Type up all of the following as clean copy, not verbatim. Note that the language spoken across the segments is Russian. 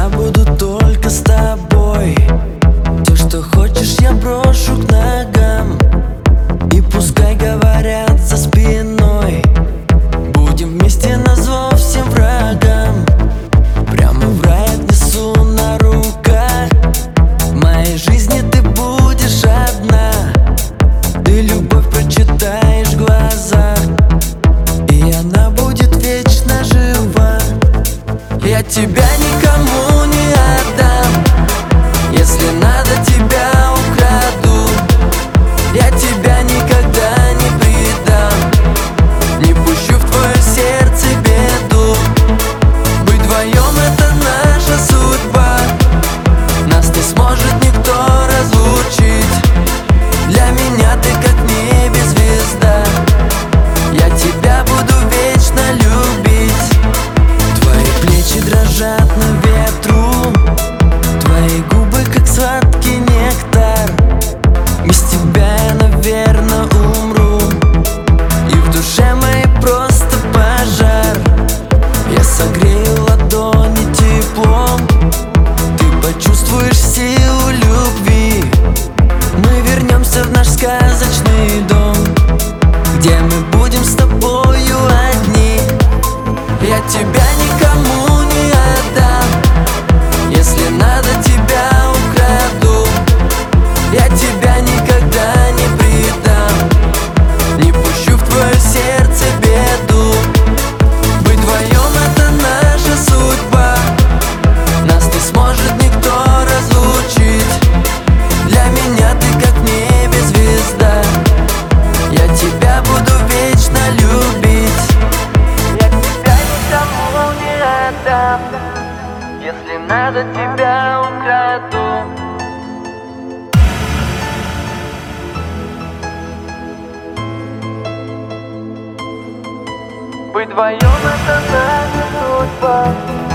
Я буду только с тобой. Все, что хочешь, я брошу к ногам. И пускай говорят за спиной, будем вместе назло всем врагам. Прямо в рай отнесу на руках. В моей жизни ты будешь одна. Ты любовь прочитаешь в глазах, и она будет вечно жива. Я тебя никому не отдам. Если надо, тебя украду. Я тебя никогда не предам. Не пущу в твое сердце беду. Быть вдвоем — это наша судьба. Нас не сможет никто разлучить. Для меня ты как в небе звезда. Я тебя буду вечно любить. Твои плечи дрожат на ветру. Твои губы как сладкий нектар. Без тебя я, наверно, умру. И в душе моей просто пожар. Я согрею ладони теплом. Ты почувствуешь силу любви. Мы вернемся в наш сказочный дом, где мы будем с тобою одни. Я тебя никому не отдам. Если надо, тебя украду. Я тебя никогда не предам. Не пущу в твое сердце беду. Быть вдвоем — это наша судьба. Нас не сможет никто разлучить. Для меня ты как в небе звезда. Я тебя буду вечно любить. Я тебя никому не отдам. Если надо, тебя украду. Быть вдвоем — это наша судьба.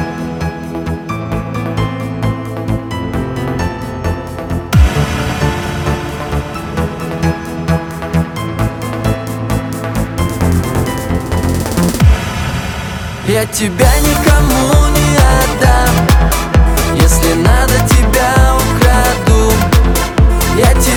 Я тебя никому не отдам. Если надо, тебя украду. Я тебя